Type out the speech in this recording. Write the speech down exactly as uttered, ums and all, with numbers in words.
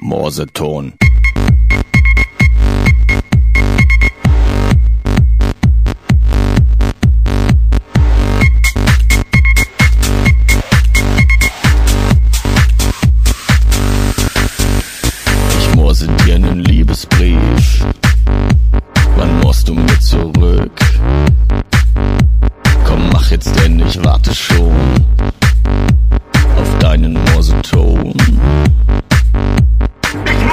Morseton. Ich morse dir nen Liebesbrief. Wann morst du mir zurück? Komm, mach jetzt denn, ich warte schon.